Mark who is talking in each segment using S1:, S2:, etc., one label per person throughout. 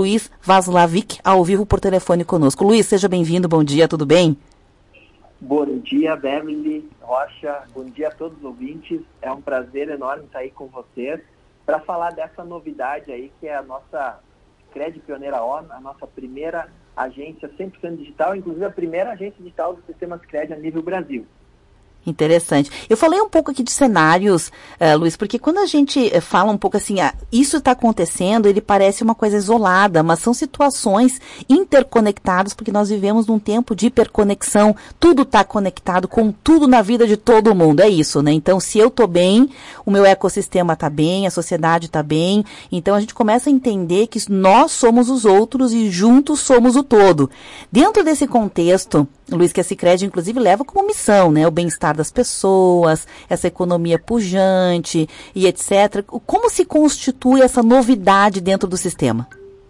S1: Luiz Vaslavic, ao vivo por telefone conosco. Luiz, seja bem-vindo, bom dia, tudo bem?
S2: Bom dia, Beverly Rocha, bom dia a todos os ouvintes. É um prazer enorme estar aí com vocês para falar dessa novidade aí que é a nossa Sicredi Pioneira ON, a nossa primeira agência 100% digital, inclusive a primeira agência digital do sistema Sicredi a nível Brasil.
S1: Interessante. Eu falei um pouco aqui de cenários, Luiz, porque quando a gente fala um pouco assim, isso está acontecendo, ele parece uma coisa isolada, mas são situações interconectadas, porque nós vivemos num tempo de hiperconexão, tudo está conectado com tudo na vida de todo mundo, é isso, né? Então, se eu estou bem, o meu ecossistema está bem, a sociedade está bem, então a gente começa a entender que nós somos os outros e juntos somos o todo. Dentro desse contexto, Luiz, que a Sicredi, inclusive, leva como missão, né, o bem-estar das pessoas, essa economia pujante e etc. Como se constitui essa novidade dentro do sistema?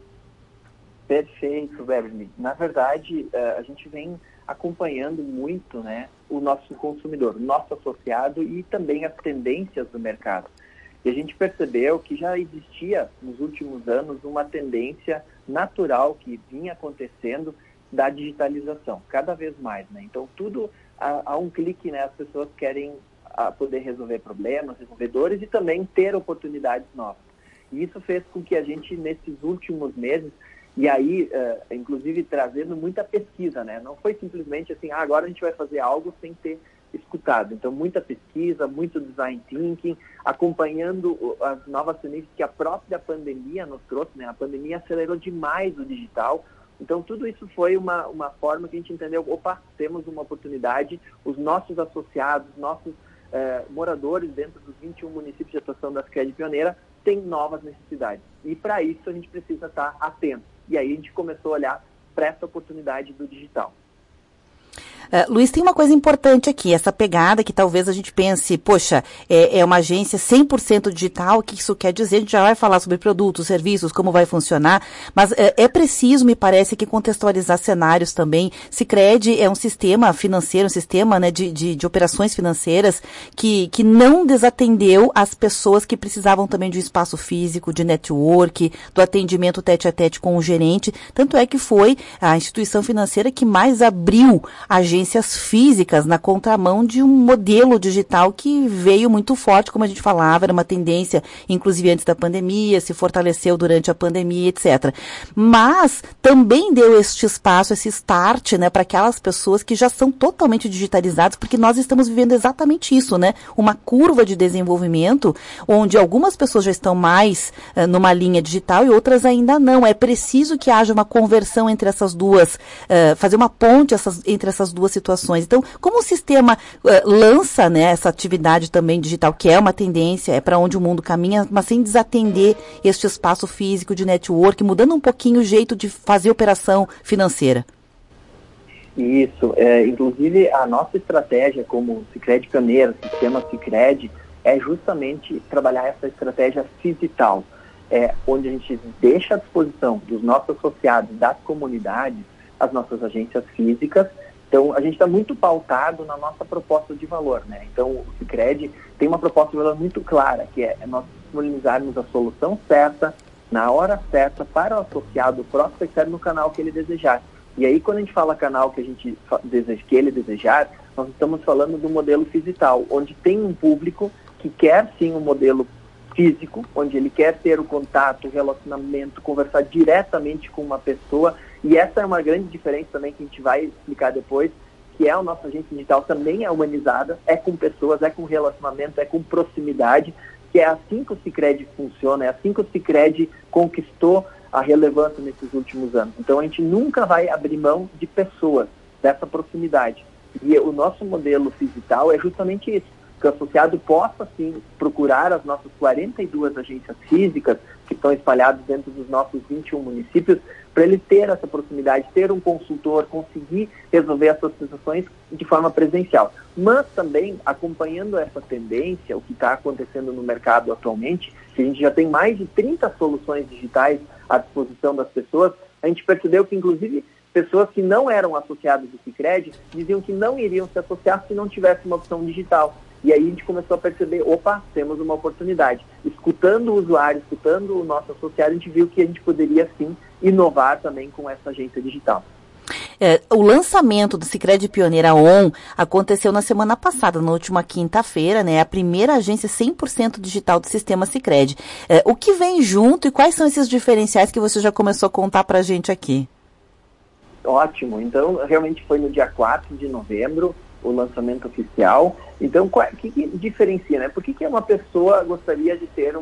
S2: Perfeito, Beverly. Na verdade, a gente vem acompanhando muito, né, o nosso consumidor, o nosso associado e também as tendências do mercado. E a gente percebeu que já existia, nos últimos anos, uma tendência natural que vinha acontecendo da digitalização, cada vez mais, né? Então, tudo a um clique, né? As pessoas querem poder resolver problemas, resolver dores e também ter oportunidades novas. E isso fez com que a gente, nesses últimos meses, e aí, inclusive, trazendo muita pesquisa, né? Não foi simplesmente assim, agora a gente vai fazer algo sem ter escutado. Então, muita pesquisa, muito design thinking, acompanhando as novas tendências que a própria pandemia nos trouxe, né? A pandemia acelerou demais o digital. Então, tudo isso foi uma forma que a gente entendeu, temos uma oportunidade, os nossos associados, nossos moradores dentro dos 21 municípios de atuação da Sicredi Pioneira têm novas necessidades. E para isso a gente precisa estar atento. E aí a gente começou a olhar para essa oportunidade do digital.
S1: Luiz, tem uma coisa importante aqui, essa pegada que talvez a gente pense, poxa, é uma agência 100% digital, o que isso quer dizer? A gente já vai falar sobre produtos, serviços, como vai funcionar, mas é preciso, me parece, que contextualizar cenários também. Sicredi é um sistema financeiro, um sistema, né, de operações financeiras que não desatendeu as pessoas que precisavam também de um espaço físico, de network, do atendimento tete-a-tete com o gerente, tanto é que foi a instituição financeira que mais abriu agências físicas na contramão de um modelo digital que veio muito forte, como a gente falava, era uma tendência, inclusive antes da pandemia, se fortaleceu durante a pandemia, etc. Mas também deu este espaço, esse start, né, para aquelas pessoas que já são totalmente digitalizadas, porque nós estamos vivendo exatamente isso, né? Uma curva de desenvolvimento, onde algumas pessoas já estão mais numa linha digital e outras ainda não. É preciso que haja uma conversão entre essas duas, fazer uma ponte entre essas duas situações. Então, como o sistema lança, né, essa atividade também digital, que é uma tendência, é para onde o mundo caminha, mas sem desatender este espaço físico de network, mudando um pouquinho o jeito de fazer operação financeira?
S2: Isso. Inclusive, a nossa estratégia como Sicredi Pioneira, sistema Sicredi, é justamente trabalhar essa estratégia phygital, onde a gente deixa à disposição dos nossos associados, das comunidades, as nossas agências físicas. Então, a gente está muito pautado na nossa proposta de valor, né? Então, o Sicredi tem uma proposta de valor muito clara, que é nós disponibilizarmos a solução certa, na hora certa, para o associado, o prospectar no canal que ele desejar. E aí, quando a gente fala canal que ele desejar, nós estamos falando do modelo phygital, onde tem um público que quer sim um modelo físico, onde ele quer ter o contato, o relacionamento, conversar diretamente com uma pessoa. E essa é uma grande diferença também que a gente vai explicar depois, que a nossa agência digital também é humanizada, é com pessoas, é com relacionamento, é com proximidade, que é assim que o Sicredi funciona, é assim que o Sicredi conquistou a relevância nesses últimos anos. Então a gente nunca vai abrir mão de pessoas, dessa proximidade. E o nosso modelo digital é justamente isso, que o associado possa, sim, procurar as nossas 42 agências físicas que estão espalhadas dentro dos nossos 21 municípios, para ele ter essa proximidade, ter um consultor, conseguir resolver as suas situações de forma presencial. Mas também, acompanhando essa tendência, o que está acontecendo no mercado atualmente, que a gente já tem mais de 30 soluções digitais à disposição das pessoas, a gente percebeu que, inclusive, pessoas que não eram associadas do Sicredi diziam que não iriam se associar se não tivesse uma opção digital. E aí a gente começou a perceber, opa, temos uma oportunidade. Escutando o usuário, escutando o nosso associado, a gente viu que a gente poderia sim inovar também com essa agência digital.
S1: O lançamento do Sicredi Pioneira On aconteceu na semana passada, na última quinta-feira, né? A primeira agência 100% digital do sistema Sicredi. O que vem junto e quais são esses diferenciais que você já começou a contar pra gente aqui?
S2: Ótimo. Então, realmente foi no dia 4 de novembro o lançamento oficial. Então, o que diferencia, né? Por que uma pessoa gostaria de ter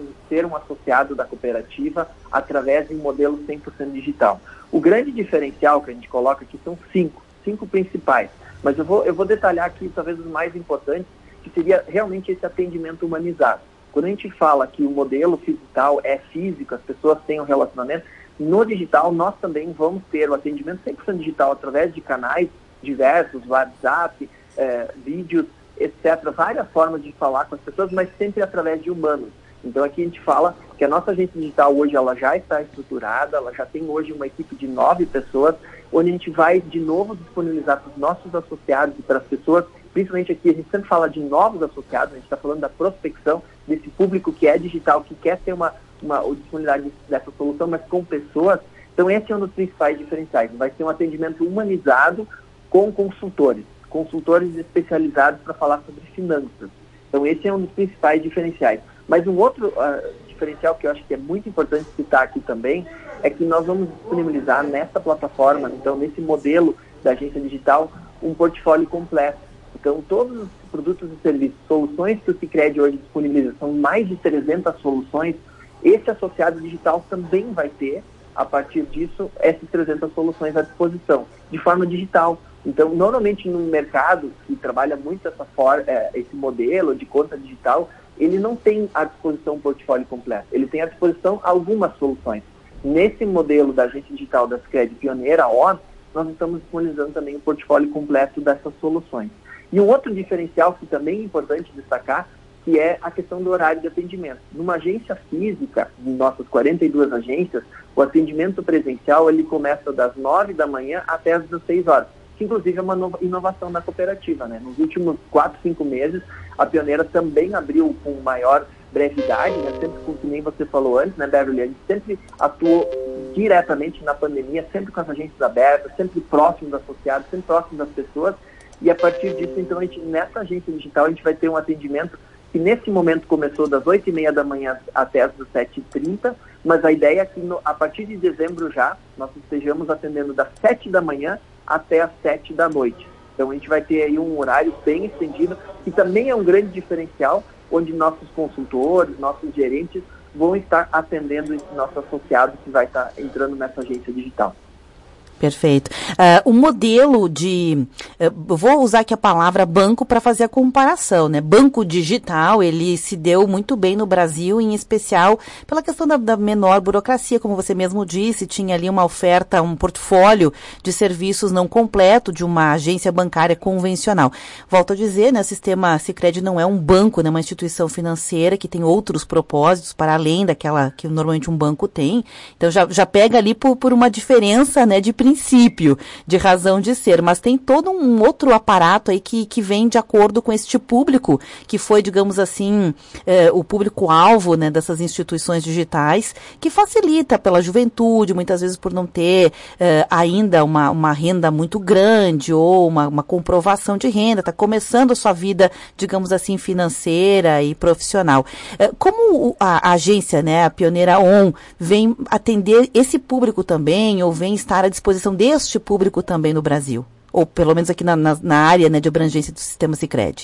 S2: um associado da cooperativa através de um modelo 100% digital? O grande diferencial que a gente coloca aqui são cinco principais. Mas eu vou detalhar aqui, talvez, os mais importantes, que seria realmente esse atendimento humanizado. Quando a gente fala que o modelo digital é físico, as pessoas têm um relacionamento, no digital nós também vamos ter o atendimento 100% digital através de canais diversos, WhatsApp, vídeos, etc. Várias formas de falar com as pessoas, mas sempre através de humanos. Então aqui a gente fala que a nossa agência digital hoje ela já está estruturada, ela já tem hoje uma equipe de 9 pessoas, onde a gente vai de novo disponibilizar para os nossos associados e para as pessoas, principalmente aqui a gente sempre fala de novos associados, a gente está falando da prospecção desse público que é digital, que quer ter uma disponibilidade dessa solução, mas com pessoas. Então esse é um dos principais diferenciais, vai ser um atendimento humanizado com consultores especializados para falar sobre finanças. Então esse é um dos principais diferenciais. Mas um outro diferencial que eu acho que é muito importante citar aqui também é que nós vamos disponibilizar nessa plataforma, então nesse modelo da agência digital, um portfólio completo. Então todos os produtos e serviços, soluções que o Sicredi hoje disponibiliza, são mais de 300 soluções, esse associado digital também vai ter, a partir disso, essas 300 soluções à disposição, de forma digital. Então, normalmente no mercado que trabalha muito esse modelo de conta digital, ele não tem à disposição um portfólio completo, ele tem à disposição algumas soluções. Nesse modelo da agência digital da Sicredi Pioneira On, nós estamos disponibilizando também o portfólio completo dessas soluções. E um outro diferencial que também é importante destacar, que é a questão do horário de atendimento. Numa agência física, em nossas 42 agências, o atendimento presencial ele começa das 9 da manhã até as 16 horas. Que inclusive é uma inovação da cooperativa, né? Nos últimos 4, 5 meses, a Pioneira também abriu com maior brevidade, né? Sempre com, que nem você falou antes, né, Beverly? A gente sempre atuou diretamente na pandemia, sempre com as agências abertas, sempre próximo dos associados, sempre próximo das pessoas, e a partir disso, então, nessa agência digital, a gente vai ter um atendimento que nesse momento começou das 8h30 da manhã até as 17h30, mas a ideia é que a partir de dezembro já, nós estejamos atendendo das 7 da manhã até as 7 da noite. Então a gente vai ter aí um horário bem estendido, que também é um grande diferencial, onde nossos consultores, nossos gerentes vão estar atendendo esse nosso associado que vai estar entrando nessa agência digital.
S1: Perfeito. O modelo de, vou usar aqui a palavra banco para fazer a comparação, né? Banco digital, ele se deu muito bem no Brasil, em especial pela questão da menor burocracia, como você mesmo disse, tinha ali uma oferta, um portfólio de serviços não completo de uma agência bancária convencional. Volto a dizer, né? O sistema Sicredi não é um banco, né? Uma instituição financeira que tem outros propósitos para além daquela que normalmente um banco tem. Então já pega ali por uma diferença, né? De princípio, de razão de ser, mas tem todo um outro aparato aí que vem de acordo com este público, que foi, digamos assim, o público-alvo, né, dessas instituições digitais, que facilita pela juventude, muitas vezes por não ter ainda uma renda muito grande ou uma comprovação de renda, está começando a sua vida, digamos assim, financeira e profissional. Como a agência, né, a Pioneira On, vem atender esse público também, ou vem estar à disposição deste público também no Brasil? Ou pelo menos aqui na área, né, de abrangência do sistema Sicredi?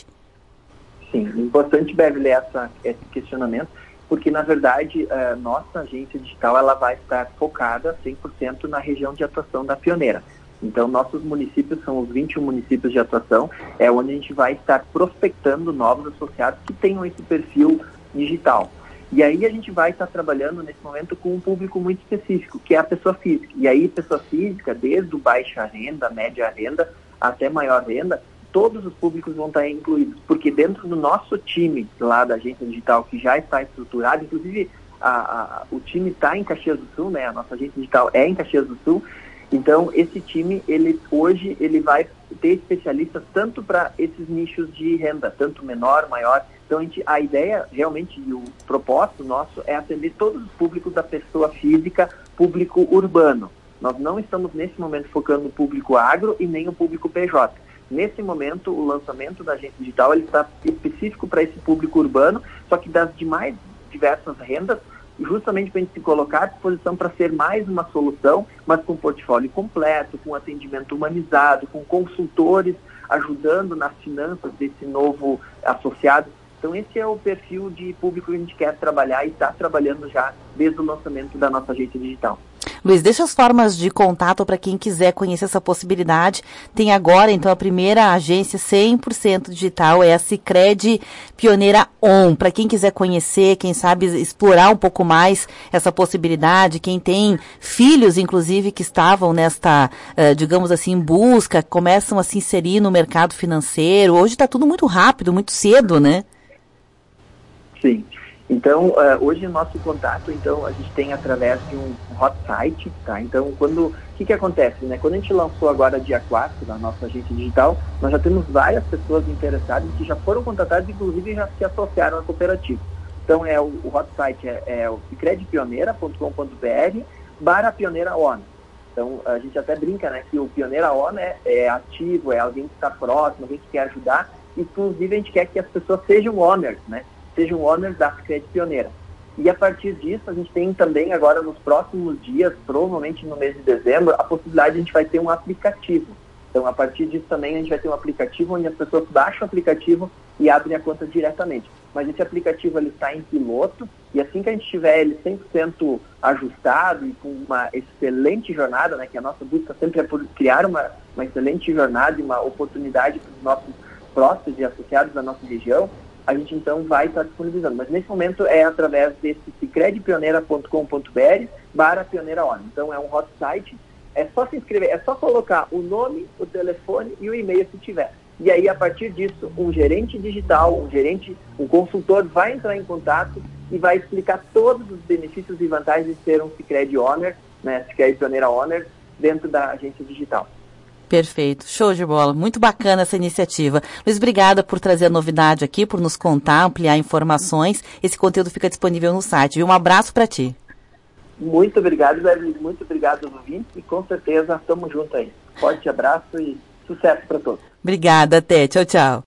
S2: Sim, importante, Beverly, esse questionamento, porque na verdade nossa agência digital ela vai estar focada 100% na região de atuação da Pioneira. Então nossos municípios são os 21 municípios de atuação, onde a gente vai estar prospectando novos associados que tenham esse perfil digital. E aí a gente vai estar trabalhando nesse momento com um público muito específico, que é a pessoa física. E aí pessoa física, desde o baixa renda, média renda, até maior renda, todos os públicos vão estar incluídos. Porque dentro do nosso time lá da agência digital, que já está estruturado, inclusive o time está em Caxias do Sul, né? A nossa agência digital é em Caxias do Sul, Então, esse time, hoje, ele vai ter especialistas tanto para esses nichos de renda, tanto menor, maior. Então, a ideia, realmente, e o propósito nosso é atender todos os públicos da pessoa física, público urbano. Nós não estamos, nesse momento, focando no público agro e nem no público PJ. Nesse momento, o lançamento da agência digital ele está específico para esse público urbano, só que das demais diversas rendas, justamente para a gente se colocar à disposição para ser mais uma solução, mas com portfólio completo, com atendimento humanizado, com consultores ajudando nas finanças desse novo associado. Então esse é o perfil de público que a gente quer trabalhar e está trabalhando já desde o lançamento da nossa agência digital.
S1: Luiz, deixa as formas de contato para quem quiser conhecer essa possibilidade. Tem agora, então, a primeira agência 100% digital, é a Sicredi Pioneira On. Para quem quiser conhecer, quem sabe explorar um pouco mais essa possibilidade, quem tem filhos, inclusive, que estavam nesta, digamos assim, em busca, começam a se inserir no mercado financeiro. Hoje está tudo muito rápido, muito cedo, né?
S2: Sim. Então, hoje o nosso contato, então, a gente tem através de um hot site, tá? Então, o que acontece, né? Quando a gente lançou agora dia 4 da nossa agência digital, nós já temos várias pessoas interessadas que já foram contratadas, inclusive já se associaram à cooperativa. Então, o hot site é o sicredipioneira.com.br/pioneira-on. Então, a gente até brinca, né, que o Pioneira-on é ativo, é alguém que está próximo, alguém que quer ajudar. Inclusive, a gente quer que as pessoas sejam owners, né? Sejam owners da Sicredi Pioneira. E a partir disso, a gente tem também agora nos próximos dias, provavelmente no mês de dezembro, a possibilidade de a gente vai ter um aplicativo. Então, a partir disso também a gente vai ter um aplicativo onde as pessoas baixam o aplicativo e abrem a conta diretamente. Mas esse aplicativo ele está em piloto e assim que a gente tiver ele 100% ajustado e com uma excelente jornada, né, que a nossa busca sempre é por criar uma excelente jornada e uma oportunidade para os nossos próximos e associados da nossa região, a gente então vai estar disponibilizando. Mas nesse momento é através desse sicredipioneira.com.br/pioneira-on. Então é um hot site, é só se inscrever, é só colocar o nome, o telefone e o e-mail se tiver. E aí a partir disso, um gerente digital, um consultor vai entrar em contato e vai explicar todos os benefícios e vantagens de ser um Sicredi Owner, né, Sicredi Pioneira Owner, dentro da agência digital.
S1: Perfeito, show de bola, muito bacana essa iniciativa. Luiz, obrigada por trazer a novidade aqui, por nos contar, ampliar informações. Esse conteúdo fica disponível no site, viu? Um abraço para ti.
S2: Muito obrigado, Zé, muito obrigado aos ouvintes e com certeza estamos juntos aí. Forte abraço e sucesso para todos.
S1: Obrigada, até, tchau, tchau.